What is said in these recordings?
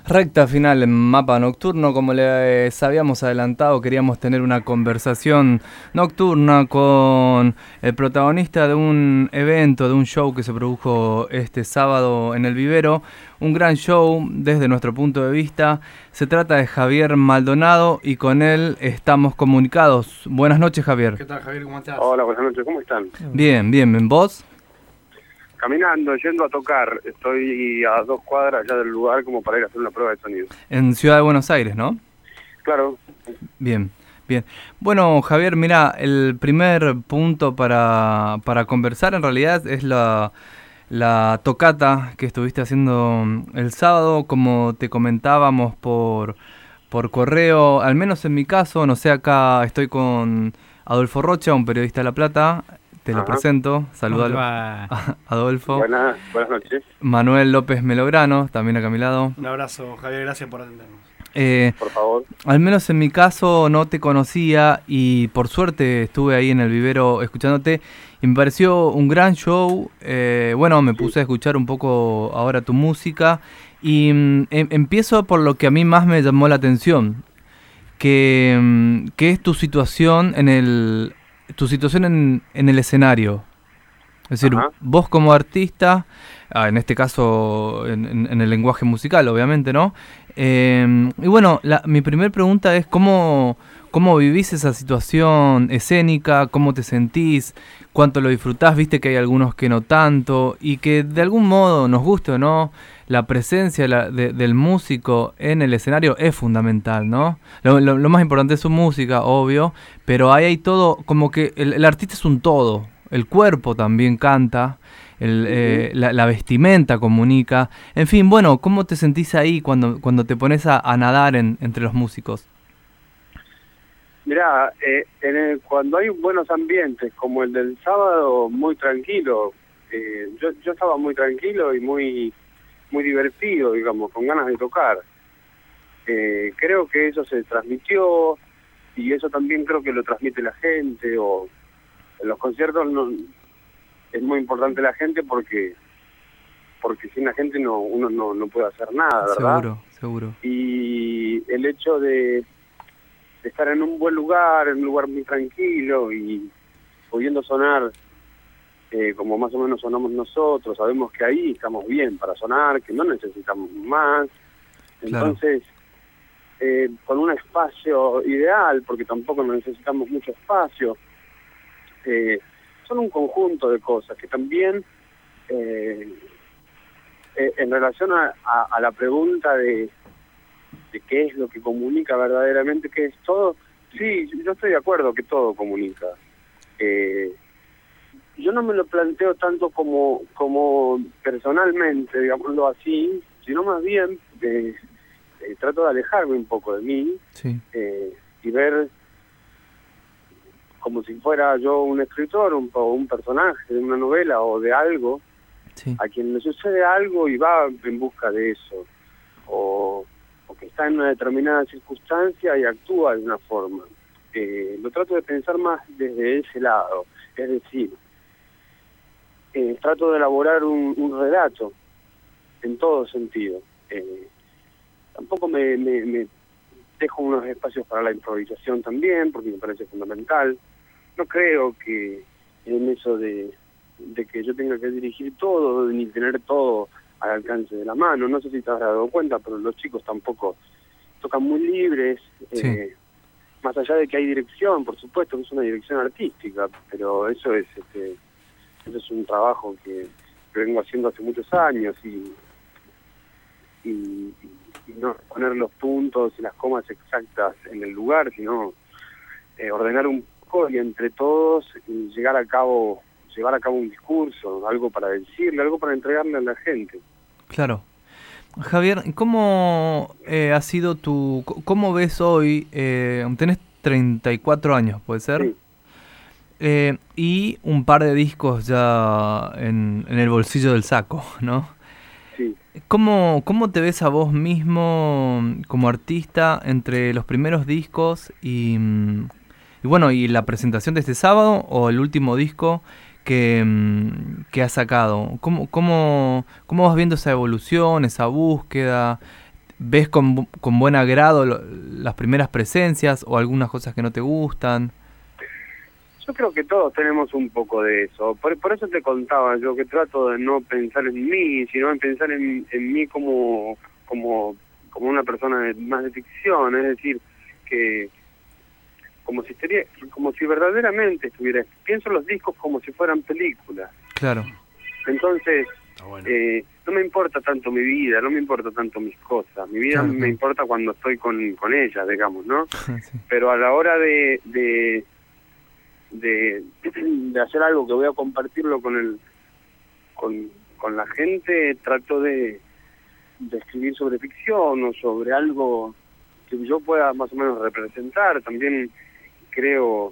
Recta final en Mapa Nocturno, como les habíamos adelantado, queríamos tener una conversación nocturna con el protagonista de un evento, de un show que se produjo este sábado en el Vivero, un gran show desde nuestro punto de vista. Se trata de Javier Maldonado y con él estamos comunicados. Buenas noches, Javier. ¿Qué tal, Javier? ¿Cómo estás? Hola, buenas noches, ¿cómo están? Bien, bien, ¿vos? Caminando, yendo a tocar. Estoy a 2 cuadras ya del lugar como para ir a hacer una prueba de sonido. En Ciudad de Buenos Aires, ¿no? Claro. Bien, bien. Bueno, Javier, mira, el primer punto para conversar en realidad es la tocata que estuviste haciendo el sábado, como te comentábamos por correo, al menos en mi caso, no sé, acá estoy con Adolfo Rocha, un periodista de La Plata. Te lo presento, saludalo a Adolfo. Buenas noches. Manuel López Melograno, también acá a mi lado. Un abrazo, Javier, gracias por atendernos. Por favor. Al menos en mi caso no te conocía y por suerte estuve ahí en el Vivero escuchándote y me pareció un gran show. Bueno, me puse a escuchar un poco ahora tu música y empiezo por lo que a mí más me llamó la atención, que es tu situación en el escenario. Es decir, vos como artista, en este caso en el lenguaje musical, obviamente, ¿no? Y bueno, mi primer pregunta es ¿cómo vivís esa situación escénica? ¿Cómo te sentís? ¿Cuánto lo disfrutás? Viste que hay algunos que no tanto y que de algún modo, nos guste o no, la presencia del músico en el escenario es fundamental, ¿no? Lo más importante es su música, obvio, pero ahí hay todo, como que el artista es un todo, el cuerpo también canta, la vestimenta comunica, en fin, bueno, ¿cómo te sentís ahí cuando te pones a nadar entre los músicos? Mirá, cuando hay buenos ambientes, como el del sábado, muy tranquilo. Yo estaba muy tranquilo y muy divertido, digamos, con ganas de tocar. Creo que eso se transmitió y eso también creo que lo transmite la gente. O en los conciertos es muy importante la gente porque sin la gente uno no puede hacer nada, ¿verdad? Seguro. Y el hecho de estar en un buen lugar, en un lugar muy tranquilo y pudiendo sonar como más o menos sonamos nosotros, sabemos que ahí estamos bien para sonar, que no necesitamos más. Entonces, con un espacio ideal, porque tampoco necesitamos mucho espacio, son un conjunto de cosas que también, en relación a la pregunta de qué es lo que comunica verdaderamente, qué es todo, sí, yo estoy de acuerdo que todo comunica. Yo no me lo planteo tanto como personalmente, digámoslo así, sino más bien trato de alejarme un poco de mí, sí. Y ver como si fuera yo un escritor o un personaje de una novela o de algo, sí, a quien le sucede algo y va en busca de eso, o que está en una determinada circunstancia y actúa de una forma. Lo trato de pensar más desde ese lado, es decir, trato de elaborar un relato en todo sentido. Tampoco me dejo unos espacios para la improvisación también, porque me parece fundamental. No creo que en eso de que yo tenga que dirigir todo, ni tener todo al alcance de la mano. No sé si te has dado cuenta, pero los chicos tampoco tocan muy libres. Sí. Más allá de que hay dirección, por supuesto que es una dirección artística, pero eso es un trabajo que vengo haciendo hace muchos años y no poner los puntos y las comas exactas en el lugar, sino ordenar un poco y entre todos llevar a cabo un discurso, algo para decirle, algo para entregarle a la gente. Claro. Javier, ¿cómo ha sido cómo ves hoy, tenés 34 años, ¿puede ser? Sí. Y un par de discos ya en el bolsillo del saco, ¿no? Sí. ¿Cómo te ves a vos mismo como artista entre los primeros discos y bueno, y la presentación de este sábado o el último disco que has sacado? ¿Cómo vas viendo esa evolución, esa búsqueda? ¿ves con buen agrado las primeras presencias o algunas cosas que no te gustan? Yo creo que todos tenemos un poco de eso. Por eso te contaba yo que trato de no pensar en mí, sino en pensar en mí como una persona más de ficción, es decir, que como si verdaderamente pienso los discos como si fueran películas. Claro. Entonces, bueno. No me importa tanto mi vida, no me importa tanto mis cosas. Mi vida me importa cuando estoy con ellas, digamos, ¿no? Sí. Pero a la hora de hacer algo que voy a compartirlo con la gente, trato de escribir sobre ficción o sobre algo que yo pueda más o menos representar. También creo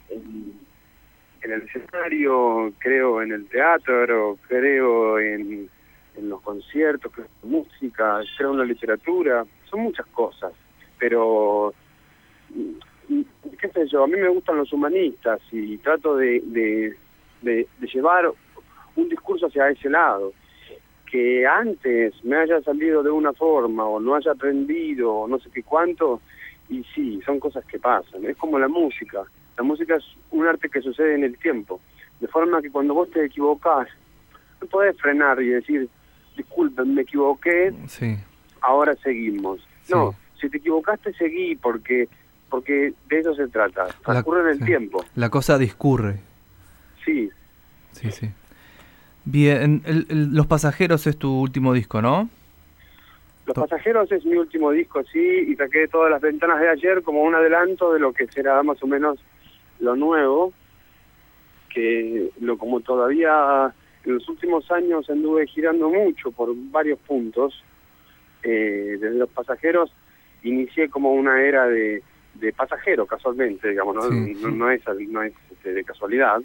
en el escenario, creo en el teatro, creo en los conciertos, creo en la música, creo en la literatura, son muchas cosas, pero qué sé yo, a mí me gustan los humanistas y trato de llevar un discurso hacia ese lado. Que antes me haya salido de una forma o no haya aprendido o no sé qué cuánto, y sí, son cosas que pasan. Es como la música. La música es un arte que sucede en el tiempo, de forma que cuando vos te equivocás, no podés frenar y decir, disculpen, me equivoqué, sí, ahora seguimos. Sí. No, si te equivocaste, seguí, porque de eso se trata. Transcurre en el tiempo. La cosa discurre. Sí. Sí, sí. Bien, Los Pasajeros es tu último disco, ¿no? Los Pasajeros es mi último disco, sí, y saqué Todas las Ventanas de Ayer como un adelanto de lo que será más o menos lo nuevo, como todavía en los últimos años anduve girando mucho por varios puntos. Desde Los Pasajeros inicié como una era de pasajero, casualmente, digamos, ¿no? Sí. No es de casualidad.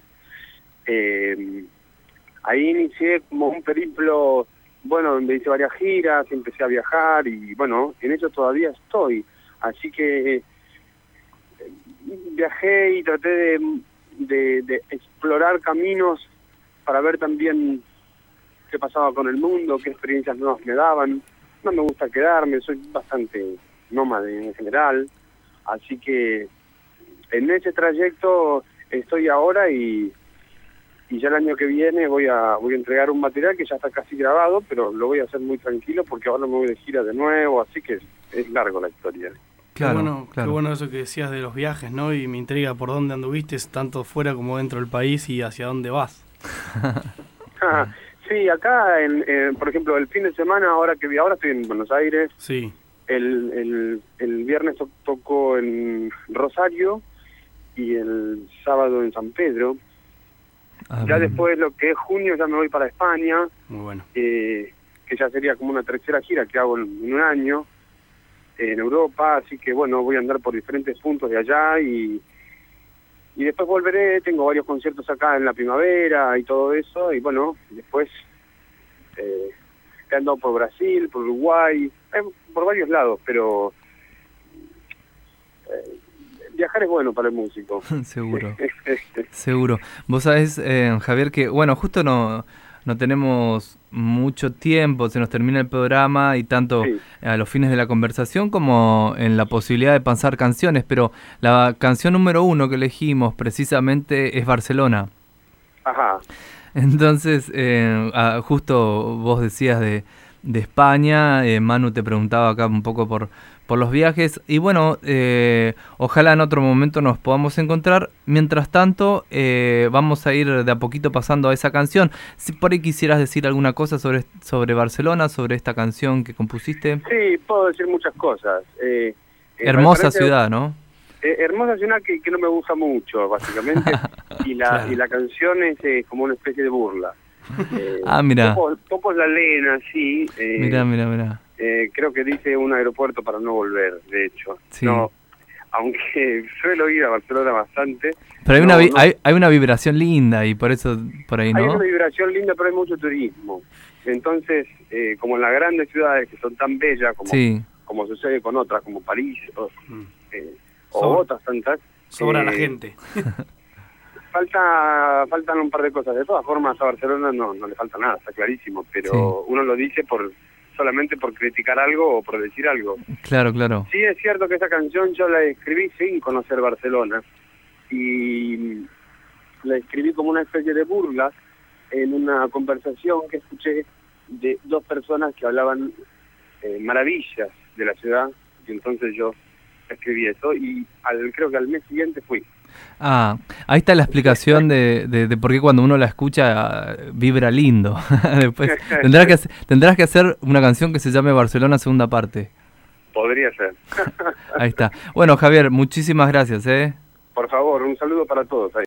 Ahí inicié como un periplo, bueno, donde hice varias giras, empecé a viajar y bueno, en eso todavía estoy. Así que viajé y traté de explorar caminos para ver también qué pasaba con el mundo, qué experiencias nuevas me daban. No me gusta quedarme, soy bastante nómade en general. Así que en ese trayecto estoy ahora y ya el año que viene voy a entregar un material que ya está casi grabado, pero lo voy a hacer muy tranquilo porque ahora me voy de gira de nuevo, así que es largo la historia. Claro, Qué bueno eso que decías de los viajes, ¿no? Y me intriga por dónde anduviste, tanto fuera como dentro del país y hacia dónde vas. Sí, acá, por ejemplo, el fin de semana, ahora estoy en Buenos Aires. Sí. El viernes tocó en Rosario y el sábado en San Pedro. Ya después, lo que es junio, ya me voy para España. Muy bueno. Que ya sería como una tercera gira que hago en un año en Europa, así que bueno, voy a andar por diferentes puntos de allá y después volveré. Tengo varios conciertos acá en la primavera y todo eso, y bueno, después he andado por Brasil, por Uruguay, por varios lados, pero viajar es bueno para el músico. Seguro, seguro. Vos sabés, Javier, que bueno, justo no tenemos mucho tiempo, se nos termina el programa y tanto Sí. A los fines de la conversación como en la posibilidad de pasar canciones, pero la canción número 1 que elegimos precisamente es Barcelona. Ajá. Entonces, justo vos decías de España, Manu te preguntaba acá un poco por los viajes y bueno, ojalá en otro momento nos podamos encontrar. Mientras tanto, vamos a ir de a poquito pasando a esa canción. Si por ahí quisieras decir alguna cosa sobre Barcelona, sobre esta canción que compusiste. Sí, puedo decir muchas cosas. Hermosa ciudad, ¿no? Hermosa ciudad que no me gusta mucho, básicamente, y la canción es como una especie de burla. Mira. Poco la lena, sí. Mira. Creo que dice un aeropuerto para no volver, de hecho. Sí. No, aunque suelo ir a Barcelona bastante. Pero hay una vibración linda y por eso, por ahí, ¿no? Hay una vibración linda, pero hay mucho turismo. Entonces, como en las grandes ciudades que son tan bellas como sucede con otras, como París o otras tantas. Sobra la gente. Faltan un par de cosas. De todas formas, a Barcelona no le falta nada, está clarísimo, pero uno lo dice por solamente por criticar algo o por decir algo. Claro, claro. Sí, es cierto que esa canción yo la escribí sin conocer Barcelona, y la escribí como una especie de burla en una conversación que escuché de dos personas que hablaban maravillas de la ciudad, y entonces yo escribí eso, y creo que al mes siguiente fui. Ah, ahí está la explicación de por qué cuando uno la escucha vibra lindo. Después tendrás que hacer una canción que se llame Barcelona segunda parte. Podría ser. Ahí está. Bueno, Javier, muchísimas gracias, Por favor, un saludo para todos ahí.